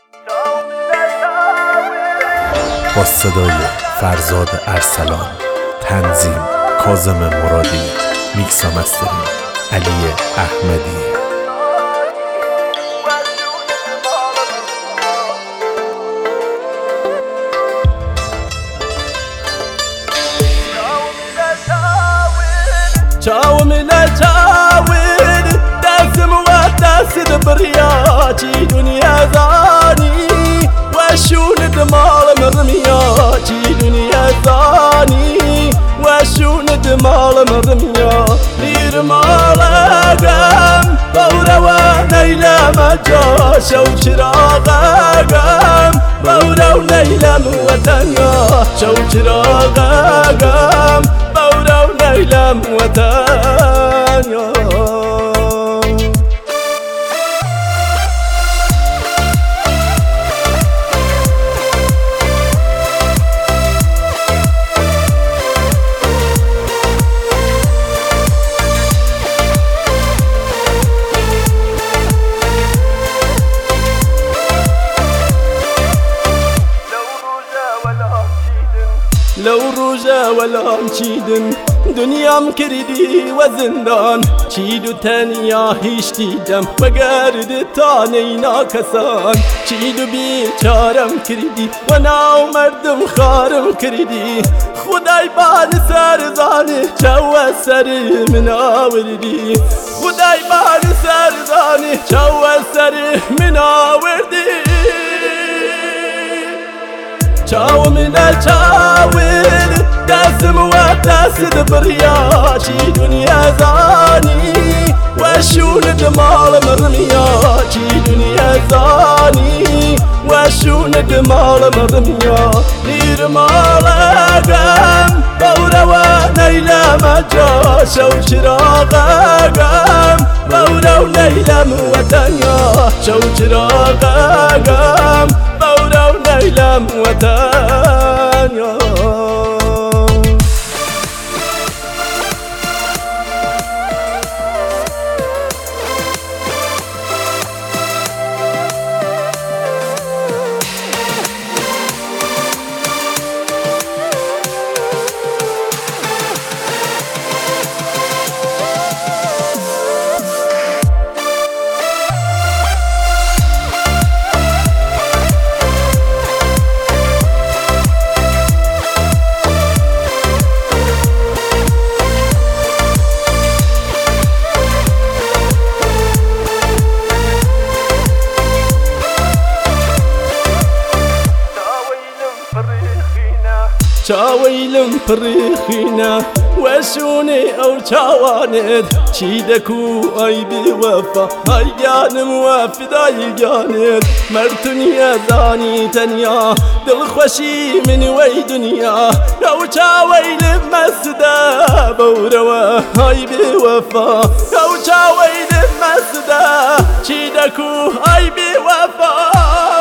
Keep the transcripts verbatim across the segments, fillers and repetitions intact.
با صدای فرزاد ارسلان، تنظیم کاظم مرادی، میکس و مسترینگ علی احمدی. چاوم لچاوین دستم و دست بریا چی دنیا زانی و شون دمال مرمیا چی دنیا زانی و شون دمال مرمیا دیر مالگم بورا و نیلا مجا شو چراغم بورا و نیلا وطنیا شو چراغم بورا و نیلا وطنیا. لو روجا ولا چیدن دنیام کردی و زندان چید و تنیا هیچ دیدم وگرد تا نینا کسان چید و بیچارم کردی و ناو مردم خارم کردی خدای بان سر زانه چو سر من آوردی خدای بان سر زانه چو سر من آوردی. چاوم لچاوین دستم و دست بریا چی دنیا زانی و شون دمال مرمیا چی دنیا زانی و شون دمال مرمیا دیر مالگم بورا و نیلا مجا شو چراغم بورا و نیلا وطنیا شو چراغم بورا و نیلا وطنیا. چاویلم پریخینا وشونی او چاواند چیدکو ای بی وفا ای جانم و فدای جانت مرتنی زانی تنیا دل خوشی من وی دنیا او چاویلم مسدا بوروا ای بی وفا او چاویلم مسدا چیدکو ای بی وفا.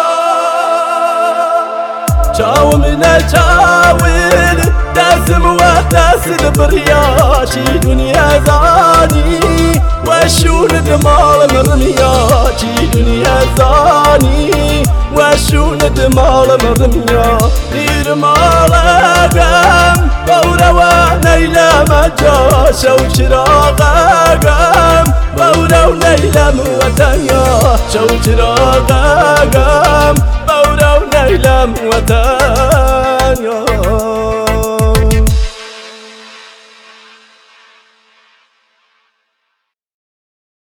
چاوم لچاوین دستم و دست بریا چی دنیا زانی و شون دمال مرمیا چی دنیا زانی و شون دمال مرمیا دیر مالگم بورا و نیلا مجا شو چراغم بورا و نیلا وطنیا شو چراغم بورا و نیلا وطنیا.